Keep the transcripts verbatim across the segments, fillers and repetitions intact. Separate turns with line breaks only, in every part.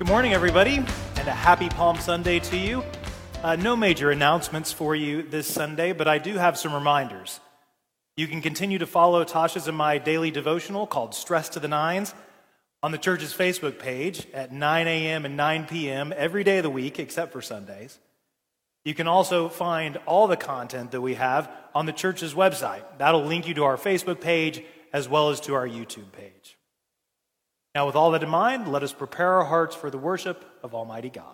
morning, everybody, and a happy Palm Sunday to you. Uh, no major announcements for you this Sunday, but I do have some reminders. You can continue to follow Tasha's and my daily devotional called Stress to the Nines on the church's Facebook page at nine a.m. and nine p.m. every day of the week except for Sundays. You can also find all the content that we have on the church's website. That'll link you to our Facebook page as well as to our YouTube page. Now, with all that in mind, let us prepare our hearts for the worship of Almighty God.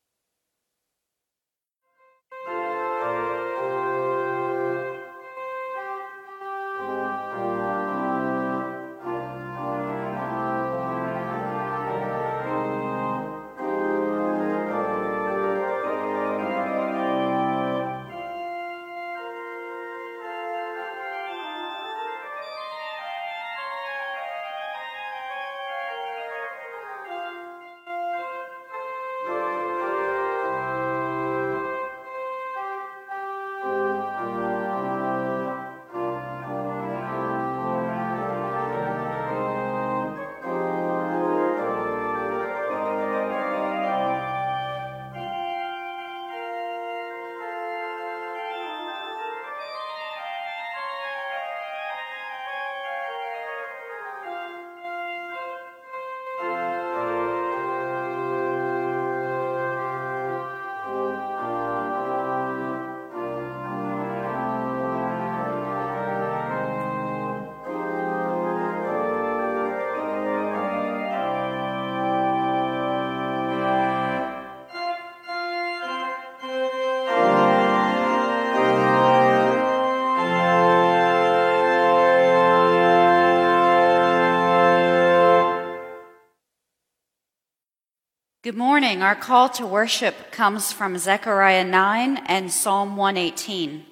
Good morning. Our call to worship comes from Zechariah nine and Psalm one eighteen.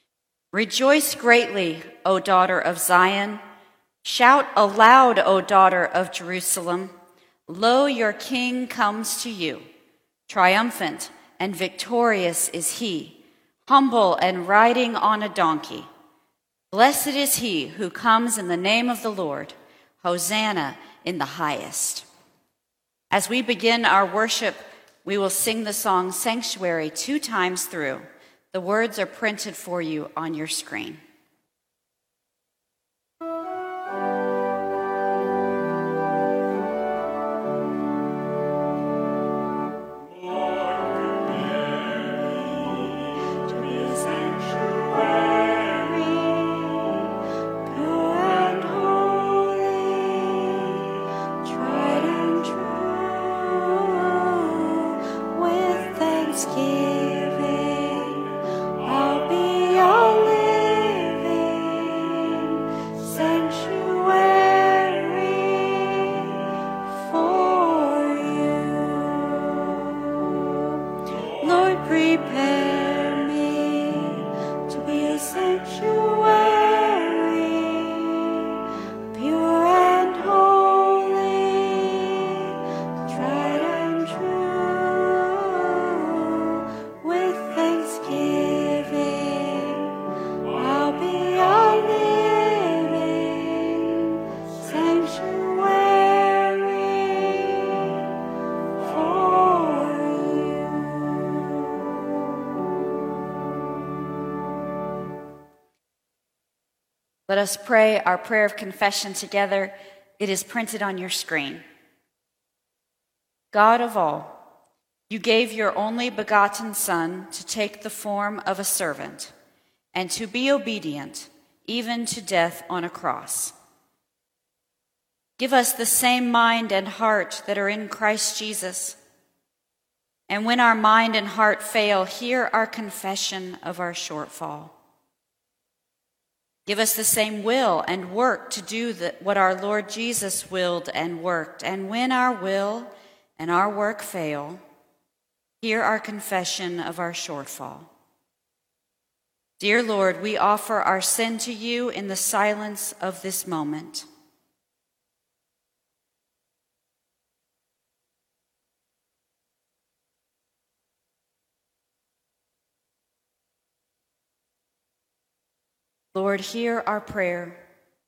Rejoice greatly, O daughter of Zion. Shout aloud, O daughter of Jerusalem. Lo, your king comes to you. Triumphant and victorious is he, humble and riding on a donkey. Blessed is he who comes in the name of the Lord. Hosanna in the highest. As we begin our worship, we will sing the song Sanctuary two times through. The words are printed for you on your screen. Let us pray our prayer of confession together. It is printed on your screen. God of all, you gave your only begotten Son to take the form of a servant and to be obedient even to death on a cross. Give us the same mind and heart that are in Christ Jesus. And when our mind and heart fail, hear our confession of our shortfall. Give us the same will and work to do the, what our Lord Jesus willed and worked. And when our will and our work fail, hear our confession of our shortfall. Dear Lord, we offer our sin to you in the silence of this moment. Lord, hear our prayer.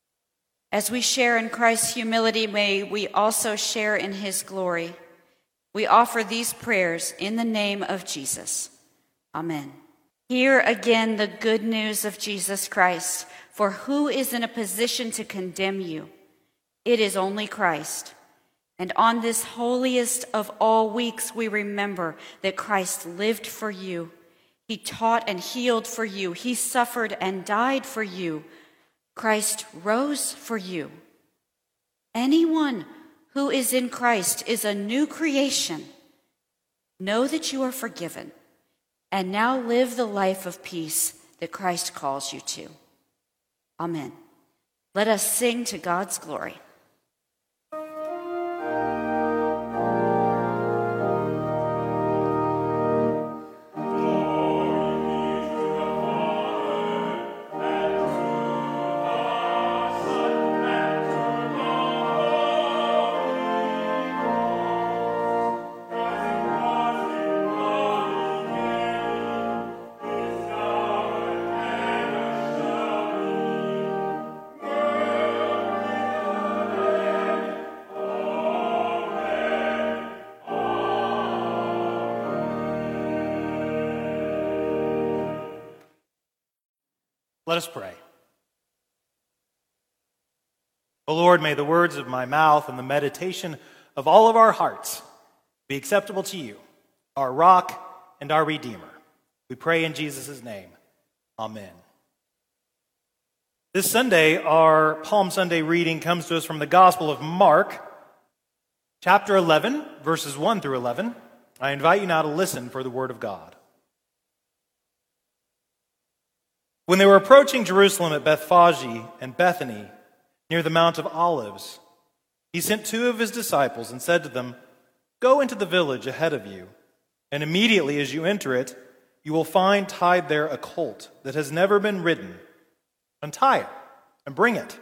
As we share in Christ's humility, may we also share in his glory. We offer these prayers in the name of Jesus. Amen. Hear again the good news of Jesus Christ, for who is in a position to condemn you? It is only Christ. And on this holiest of all weeks, we remember that Christ lived for you. He taught and healed for you. He suffered and died for you. Christ rose for you. Anyone who is in Christ is a new creation. Know that you are forgiven, and now live the life of peace that Christ calls you to. Amen. Let us sing to God's glory.
Let us pray. O Lord, may the words of my mouth and the meditation of all of our hearts be acceptable to you, our rock and our Redeemer. We pray in Jesus' name. Amen. This Sunday, our Palm Sunday reading comes to us from the Gospel of Mark, chapter eleven, verses one through eleven. I invite you now to listen for the word of God. When they were approaching Jerusalem at Bethphage and Bethany, near the Mount of Olives, he sent two of his disciples and said to them, "Go into the village ahead of you, and immediately as you enter it, you will find tied there a colt that has never been ridden. Untie it and bring it.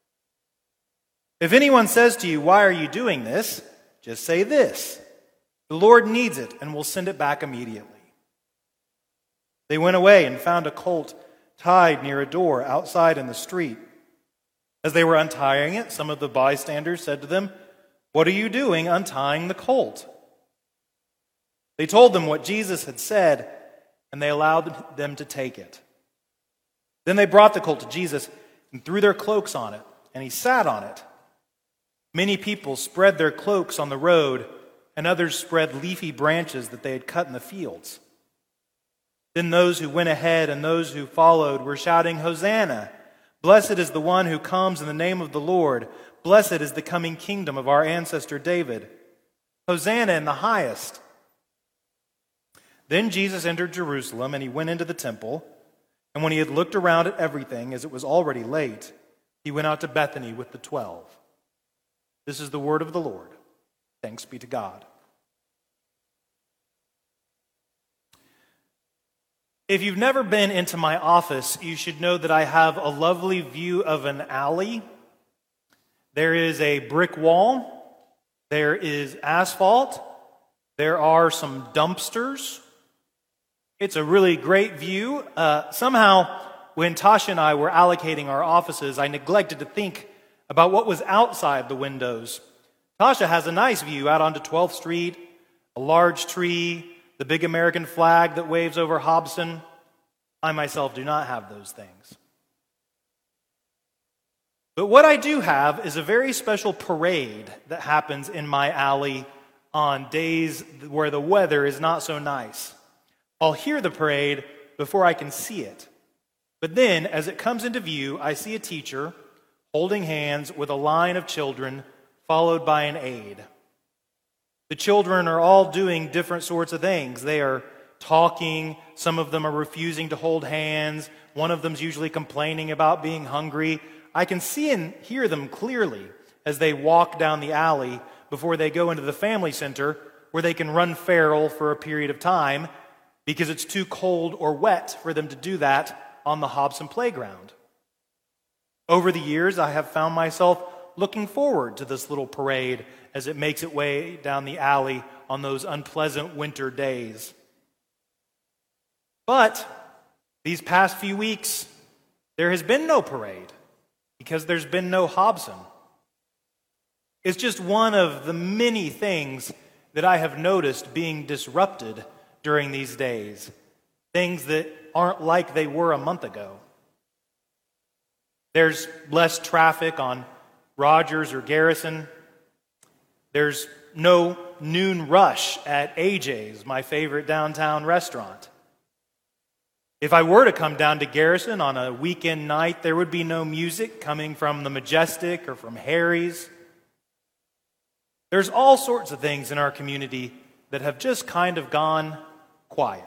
If anyone says to you, 'Why are you doing this?' just say this, 'The Lord needs it,' and will send it back immediately." They went away and found a colt tied near a door outside in the street. As they were untying it, some of the bystanders said to them, "What are you doing untying the colt?" They told them what Jesus had said, and they allowed them to take it. Then they brought the colt to Jesus and threw their cloaks on it, and he sat on it. Many people spread their cloaks on the road, and others spread leafy branches that they had cut in the fields. Then those who went ahead and those who followed were shouting, "Hosanna! Blessed is the one who comes in the name of the Lord. Blessed is the coming kingdom of our ancestor David. Hosanna in the highest." Then Jesus entered Jerusalem, and he went into the temple. And when he had looked around at everything, as it was already late, he went out to Bethany with the twelve. This is the word of the Lord. Thanks be to God. If you've never been into my office, you should know that I have a lovely view of an alley. There is a brick wall. There is asphalt. There are some dumpsters. It's a really great view. Uh, somehow, when Tasha and I were allocating our offices, I neglected to think about what was outside the windows. Tasha has a nice view out onto twelfth street, a large tree, the big American flag that waves over Hobson. I myself do not have those things. But what I do have is a very special parade that happens in my alley on days where the weather is not so nice. I'll hear the parade before I can see it. But then, as it comes into view, I see a teacher holding hands with a line of children, followed by an aide. The children are all doing different sorts of things. They are talking. Some of them are refusing to hold hands. One of them's usually complaining about being hungry. I can see and hear them clearly as they walk down the alley before they go into the family center, where they can run feral for a period of time because it's too cold or wet for them to do that on the Hobson playground. Over the years, I have found myself looking forward to this little parade as it makes its way down the alley on those unpleasant winter days. But these past few weeks, there has been no parade because there's been no Hobson. It's just one of the many things that I have noticed being disrupted during these days, things that aren't like they were a month ago. There's less traffic on Rogers or Garrison. There's no noon rush at A J's, my favorite downtown restaurant. If I were to come down to Garrison on a weekend night, there would be no music coming from the Majestic or from Harry's. There's all sorts of things in our community that have just kind of gone quiet.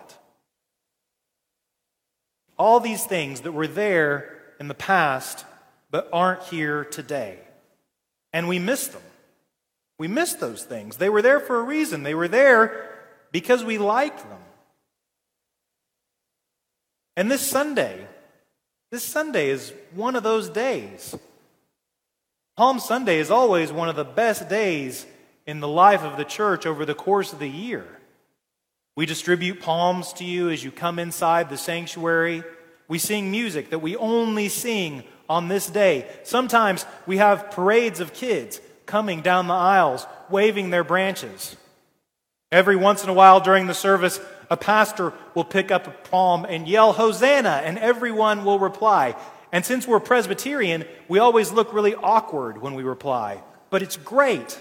All these things that were there in the past but aren't here today. And we miss them. We miss those things. They were there for a reason. They were there because we liked them. And this Sunday, this Sunday is one of those days. Palm Sunday is always one of the best days in the life of the church over the course of the year. We distribute palms to you as you come inside the sanctuary. We sing music that we only sing on this day. Sometimes we have parades of kids coming down the aisles, waving their branches. Every once in a while during the service, a pastor will pick up a palm and yell, "Hosanna," and everyone will reply. And since we're Presbyterian, we always look really awkward when we reply. But it's great.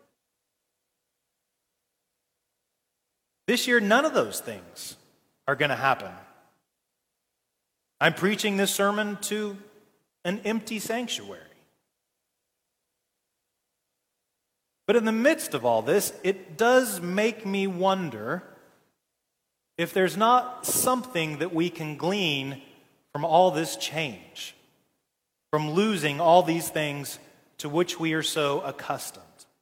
This year, none of those things are going to happen. I'm preaching this sermon to an empty sanctuary. But in the midst of all this, it does make me wonder if there's not something that we can glean from all this change, from losing all these things to which we are so accustomed.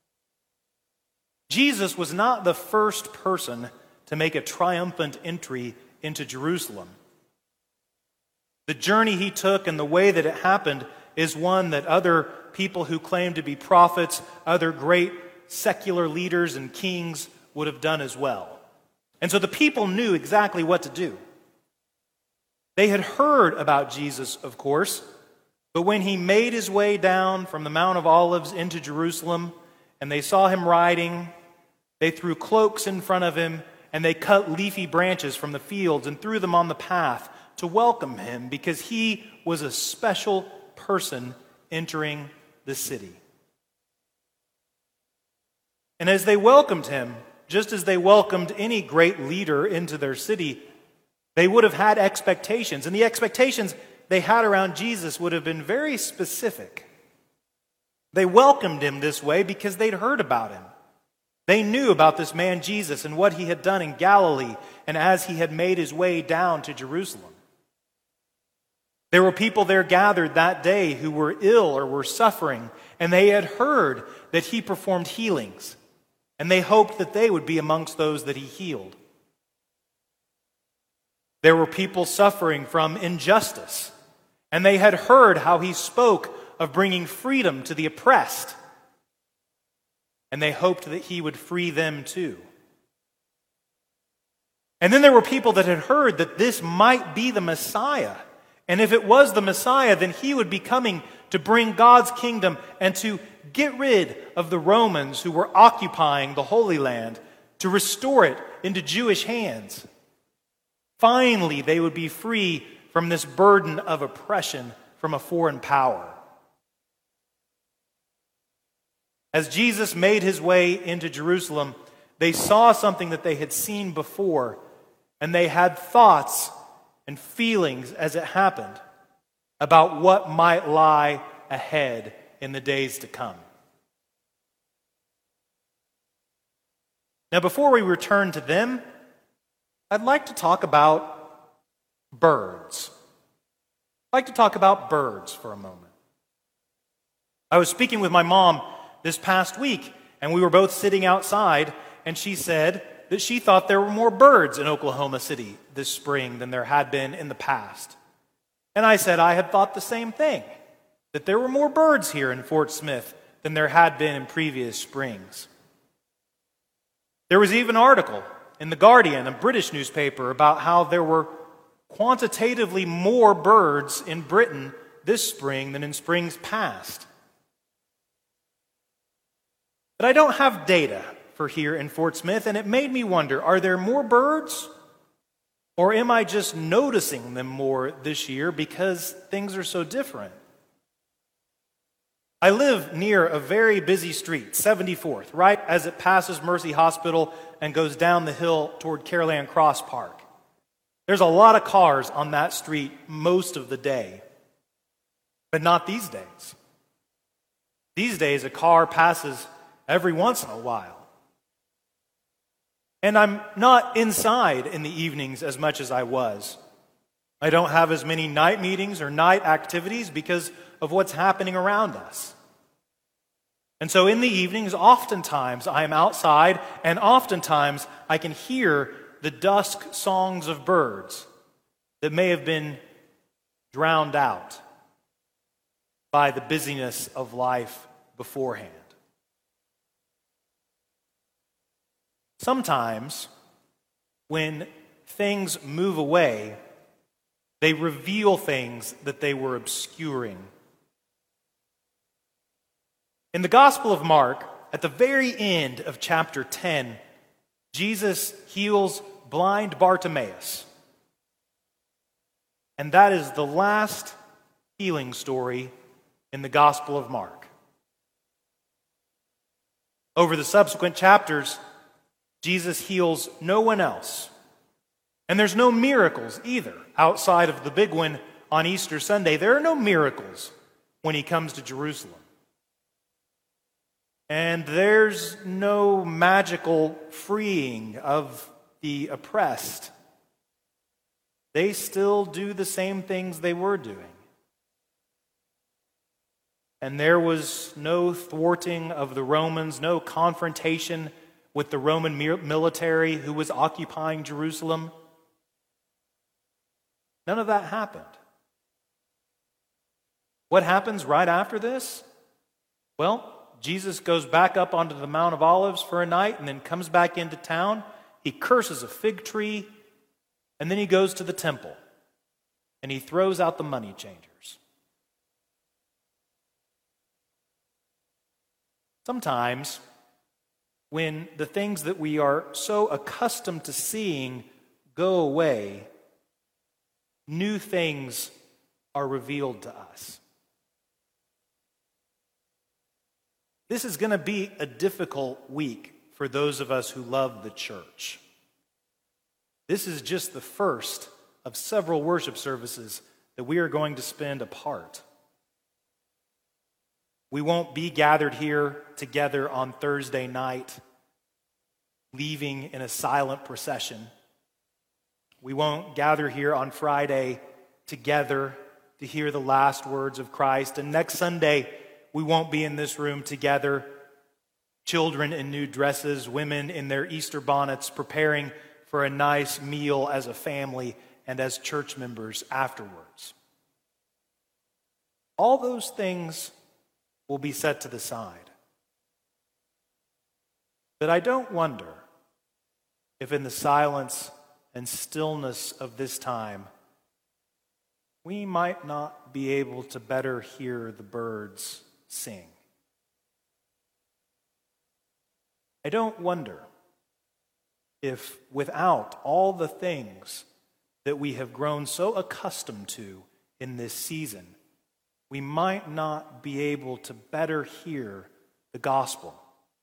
Jesus was not the first person to make a triumphant entry into Jerusalem. The journey he took and the way that it happened is one that other people who claim to be prophets, other great secular leaders and kings would have done as well. And so the people knew exactly what to do. They had heard about Jesus, of course, but when he made his way down from the Mount of Olives into Jerusalem and they saw him riding, they threw cloaks in front of him and they cut leafy branches from the fields and threw them on the path to welcome him because he was a special person entering the city. And as they welcomed him, just as they welcomed any great leader into their city, they would have had expectations. And the expectations they had around Jesus would have been very specific. They welcomed him this way because they'd heard about him. They knew about this man Jesus and what he had done in Galilee and as he had made his way down to Jerusalem. There were people there gathered that day who were ill or were suffering, and they had heard that he performed healings, and they hoped that they would be amongst those that he healed. There were people suffering from injustice, and they had heard how he spoke of bringing freedom to the oppressed, and they hoped that he would free them too. And then there were people that had heard that this might be the Messiah. And if it was the Messiah, then he would be coming to bring God's kingdom and to get rid of the Romans who were occupying the Holy Land, to restore it into Jewish hands. Finally, they would be free from this burden of oppression from a foreign power. As Jesus made his way into Jerusalem, they saw something that they had seen before, and they had thoughts and feelings as it happened about what might lie ahead in the days to come. Now, before we return to them, I'd like to talk about birds. I'd like to talk about birds for a moment. I was speaking with my mom this past week, and we were both sitting outside, and she said that she thought there were more birds in Oklahoma City this spring than there had been in the past. And I said I had thought the same thing, that there were more birds here in Fort Smith than there had been in previous springs. There was even an article in The Guardian, a British newspaper, about how there were quantitatively more birds in Britain this spring than in springs past. But I don't have data for here in Fort Smith, and it made me wonder, are there more birds? Or am I just noticing them more this year because things are so different? I live near a very busy street, seventy-fourth, right as it passes Mercy Hospital and goes down the hill toward Caroline Cross Park. There's a lot of cars on that street most of the day, but not these days. These days, a car passes every once in a while. And I'm not inside in the evenings as much as I was. I don't have as many night meetings or night activities because of what's happening around us. And so in the evenings, oftentimes I am outside, and oftentimes I can hear the dusk songs of birds that may have been drowned out by the busyness of life beforehand. Sometimes, when things move away, they reveal things that they were obscuring. In the Gospel of Mark, at the very end of chapter ten, Jesus heals blind Bartimaeus. And that is the last healing story in the Gospel of Mark. Over the subsequent chapters, Jesus heals no one else. And there's no miracles either outside of the big one on Easter Sunday. There are no miracles when he comes to Jerusalem. And there's no magical freeing of the oppressed. They still do the same things they were doing. And there was no thwarting of the Romans, no confrontation with the Roman military who was occupying Jerusalem. None of that happened. What happens right after this? Well, Jesus goes back up onto the Mount of Olives for a night and then comes back into town. He curses a fig tree, and then he goes to the temple and he throws out the money changers. Sometimes, when the things that we are so accustomed to seeing go away, new things are revealed to us. This is going to be a difficult week for those of us who love the church. This is just the first of several worship services that we are going to spend apart. We won't be gathered here together on Thursday night, leaving in a silent procession. We won't gather here on Friday together to hear the last words of Christ. And next Sunday, we won't be in this room together, children in new dresses, women in their Easter bonnets, preparing for a nice meal as a family and as church members afterwards. All those things will be set to the side. But I don't wonder if in the silence and stillness of this time, we might not be able to better hear the birds sing. I don't wonder if without all the things that we have grown so accustomed to in this season, we might not be able to better hear the gospel.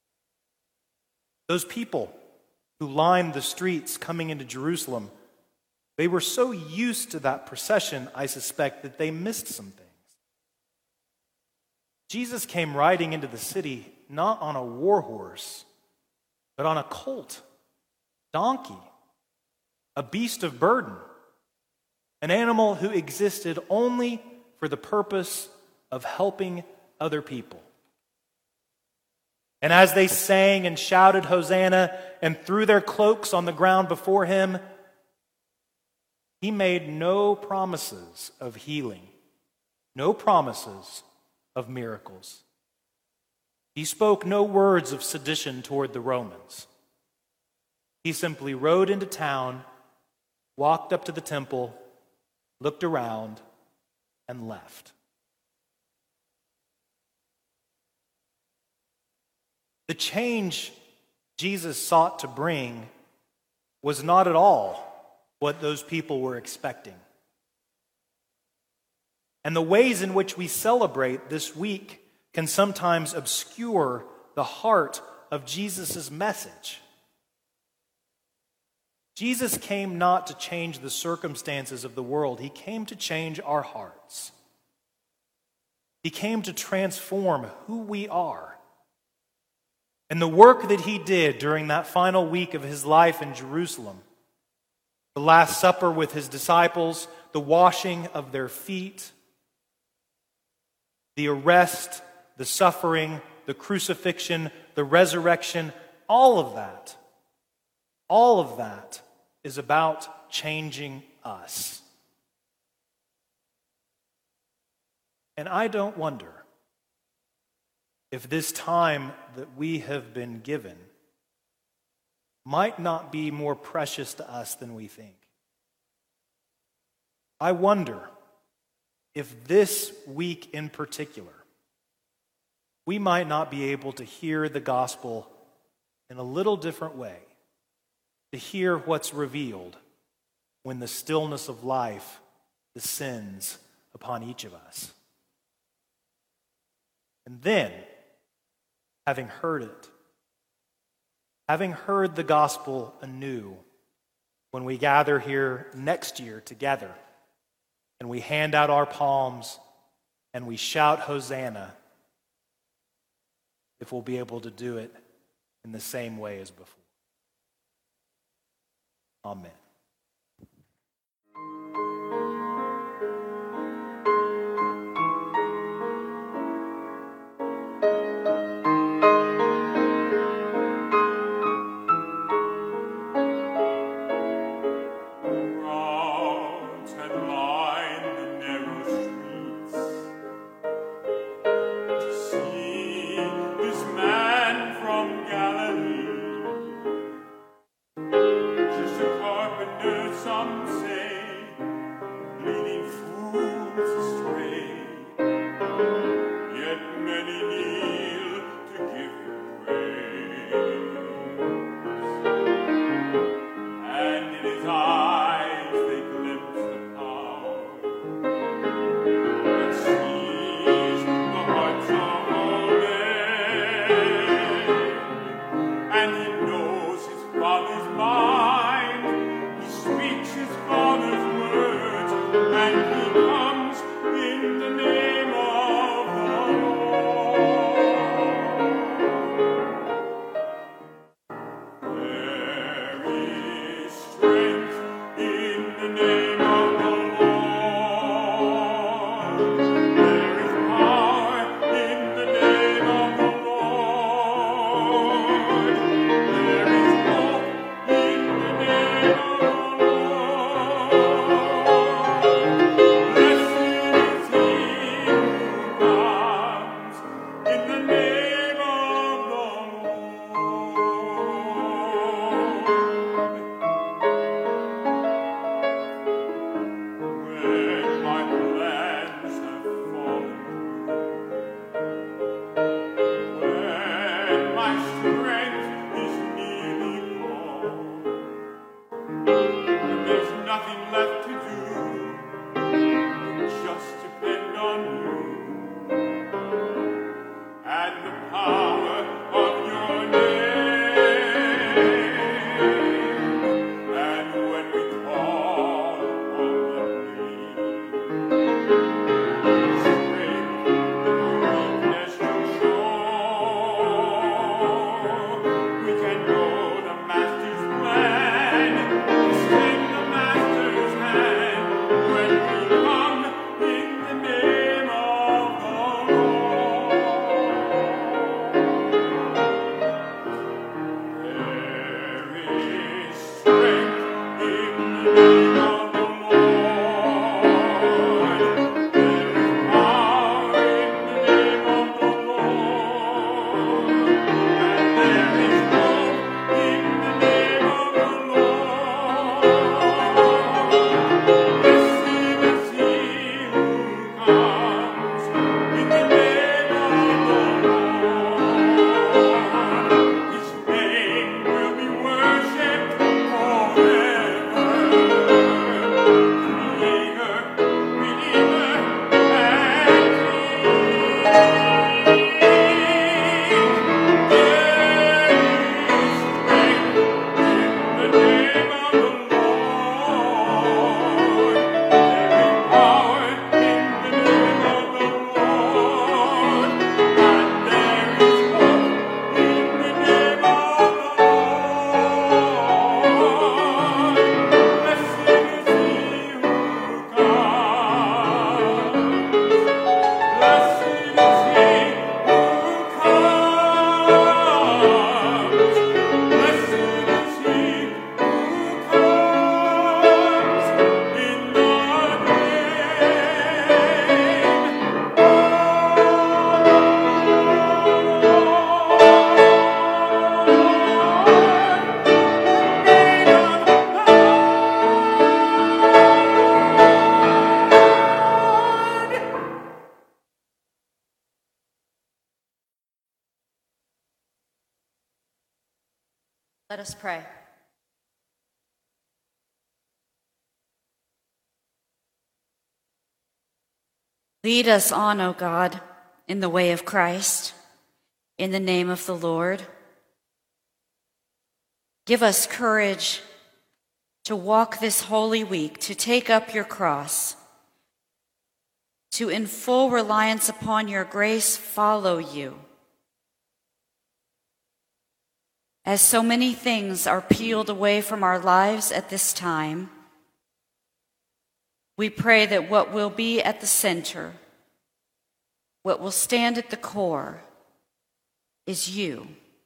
Those people who lined the streets coming into Jerusalem, they were so used to that procession, I suspect, that they missed some things. Jesus came riding into the city not on a war horse, but on a colt, donkey, a beast of burden, an animal who existed only for the purpose of helping other people. And as they sang and shouted Hosanna and threw their cloaks on the ground before him, he made no promises of healing, no promises of miracles. He spoke no words of sedition toward the Romans. He simply rode into town, walked up to the temple, looked around, and left. The change Jesus sought to bring was not at all what those people were expecting. And the ways in which we celebrate this week can sometimes obscure the heart of Jesus' message. Jesus came not to change the circumstances of the world. He came to change our hearts. He came to transform who we are. And the work that he did during that final week of his life in Jerusalem, the Last Supper with his disciples, the washing of their feet, the arrest, the suffering, the crucifixion, the resurrection, all of that, all of that is about changing us. And I don't wonder if this time that we have been given might not be more precious to us than we think. I wonder if this week in particular, we might not be able to hear the gospel in a little different way, to hear what's revealed when the stillness of life descends upon each of us. And then, having heard it, having heard the gospel anew, when we gather here next year together and we hand out our palms and we shout Hosanna, if we'll be able to do it in the same way as before. Amen.
Just a carpet
Let us pray. Lead us on, O God, in the way of Christ, in the name of the Lord. Give us courage to walk this holy week, to take up your cross, to in full reliance upon your grace follow you. As so many things are peeled away from our lives at this time, we pray that what will be at the center, what will stand at the core, is you.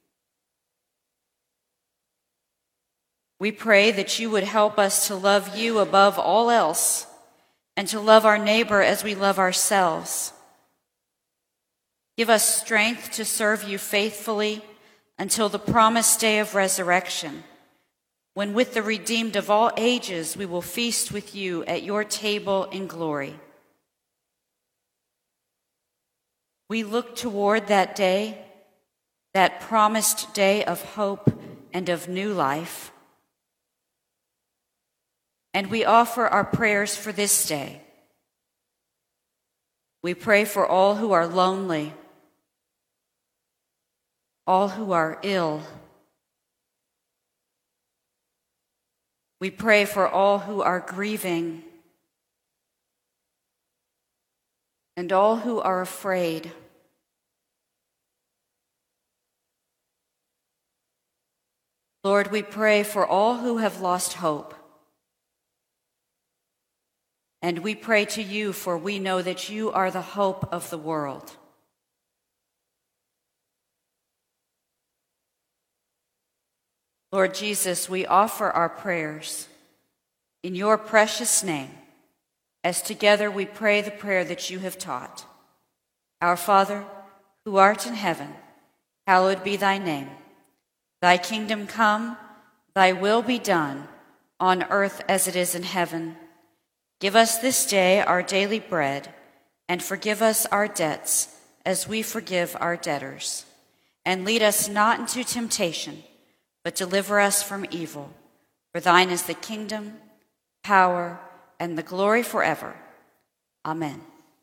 We pray that you would help us to love you above all else and to love our neighbor as we love ourselves. Give us strength to serve you faithfully until the promised day of resurrection, when with the redeemed of all ages we will feast with you at your table in glory. We look toward that day, that promised day of hope and of new life, and we offer our prayers for this day. We pray for all who are lonely, all who are ill. We pray for all who are grieving and all who are afraid. Lord, we pray for all who have lost hope. And we pray to you, for we know that you are the hope of the world. Lord Jesus, we offer our prayers in your precious name, as together we pray the prayer that you have taught. Our Father, who art in heaven, hallowed be thy name. Thy kingdom come, thy will be done, on earth as it is in heaven. Give us this day our daily bread, and forgive us our debts as we forgive our debtors. And lead us not into temptation, but deliver us from evil. For thine is the kingdom, power, and the glory forever. Amen.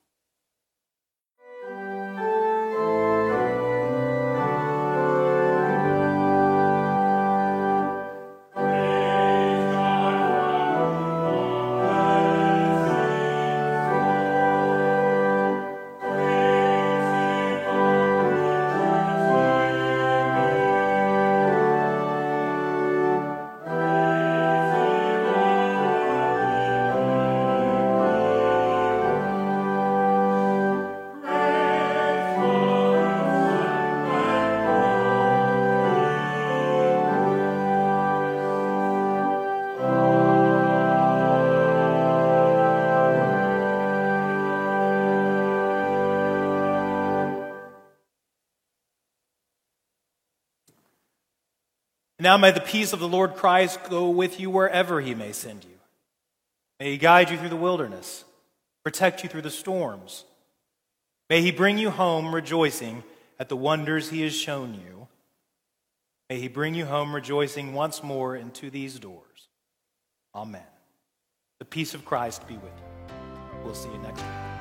Now may the peace of the Lord Christ go with you wherever he may send you. May he guide you through the wilderness, protect you through the storms. May he bring you home rejoicing at the wonders he has shown you. May he bring you home rejoicing once more into these doors. Amen. The peace of Christ be with you. We'll see you next week.